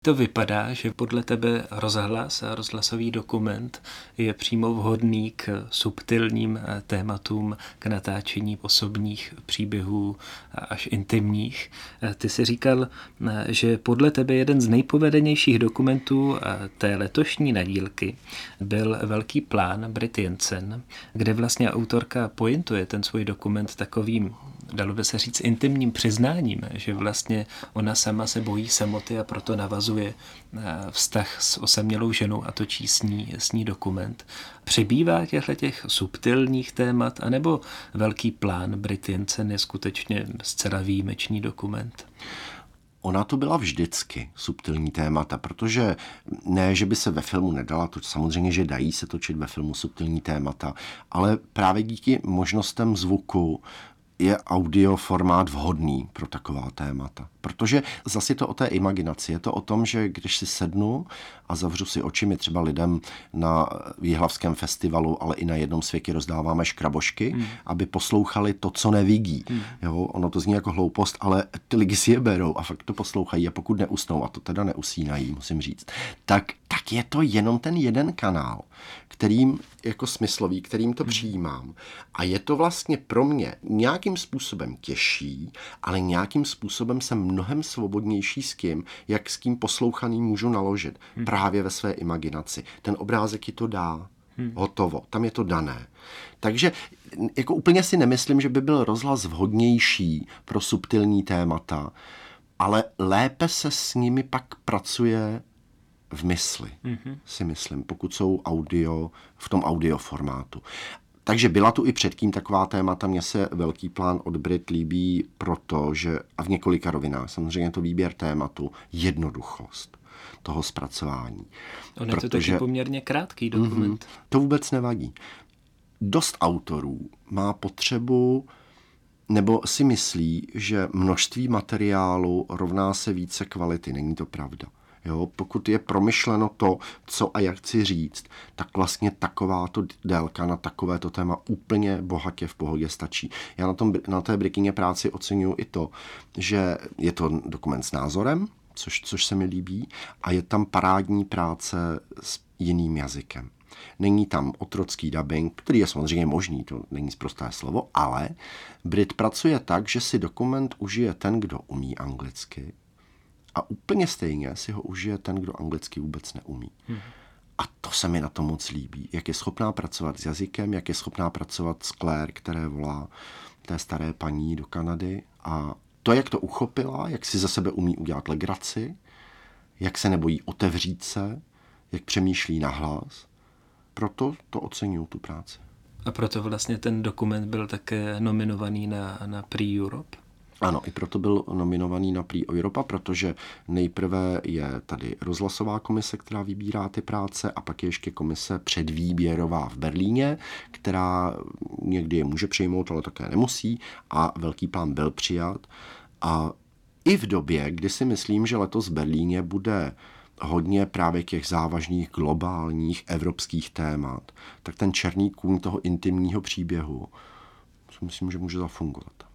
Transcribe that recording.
To vypadá, že podle tebe rozhlas a rozhlasový dokument je přímo vhodný k subtilním tématům, k natáčení osobních příběhů až intimních. Ty jsi říkal, že podle tebe jeden z nejpovedenějších dokumentů té letošní nadílky byl Velký plán Brit Jensen, kde vlastně autorka pointuje ten svůj dokument takovým, dalo by se říct, intimním přiznáním, že vlastně ona sama se bojí samoty a proto navazuje vztah s osamělou ženou a točí s ní dokument. Přibývá těch subtilních témat, anebo Velký plán Brit Jensen je skutečně zcela výjimečný dokument? Ona to byla vždycky subtilní témata, protože ne, že by se ve filmu nedala, to samozřejmě, že dají se točit ve filmu subtilní témata, ale právě díky možnostem zvuku je audio formát vhodný pro taková témata. Protože zase je to o té imaginaci. Je to o tom, že když si sednu a zavřu si oči, my třeba lidem na Jihlavském festivalu, ale i na Jednom světě rozdáváme škrabošky, aby poslouchali to, co nevidí. Jo, ono to zní jako hloupost, ale ty lidi si je berou a fakt to poslouchají a pokud neusnou, a to teda neusínají, musím říct, tak je to jenom ten jeden kanál, kterým jako smyslový, kterým to přijímám. A je to vlastně pro mě nějakým způsobem těžší, ale nějakým způsobem jsem mnohem svobodnější jak s kým poslouchaným můžu naložit. Právě ve své imaginaci. Ten obrázek ti to dá. Hotovo. Tam je to dané. Takže jako úplně si nemyslím, že by byl rozhlas vhodnější pro subtilní témata, ale lépe se s nimi pak pracuje v mysli, si myslím, pokud jsou v tom audio formátu. Takže byla tu i předtím taková témata, mně se Velký plán od Brit líbí, protože, a v několika rovinách, samozřejmě to výběr tématu, jednoduchost toho zpracování. On je to taky poměrně krátký dokument. To vůbec nevadí. Dost autorů má potřebu, nebo si myslí, že množství materiálu rovná se více kvality. Není to pravda. Jo, pokud je promyšleno to, co a jak chci říct, tak vlastně takováto délka na takovéto téma úplně bohatě v pohodě stačí. Já na té Brikině práci oceňuji i to, že je to dokument s názorem, což se mi líbí, a je tam parádní práce s jiným jazykem. Není tam otrocký dubbing, který je samozřejmě možný, to není sprosté slovo, ale Brit pracuje tak, že si dokument užije ten, kdo umí anglicky, a úplně stejně si ho užije ten, kdo anglicky vůbec neumí. A to se mi na to moc líbí. Jak je schopná pracovat s jazykem, jak je schopná pracovat s Claire, které volá té staré paní do Kanady. A to, jak to uchopila, jak si za sebe umí udělat legraci, jak se nebojí otevřít se, jak přemýšlí nahlas. Proto to oceňuju, tu práci. A proto vlastně ten dokument byl také nominovaný na Prix Europe? Ano, i proto byl nominovaný na Prix Europa, protože nejprve je tady rozhlasová komise, která vybírá ty práce, a pak je ještě komise předvýběrová v Berlíně, která někdy je může přijmout, ale také nemusí, a Velký plán byl přijat. A i v době, kdy si myslím, že letos v Berlíně bude hodně právě těch závažných globálních evropských témat, tak ten černý kůň toho intimního příběhu si myslím, že může zafungovat.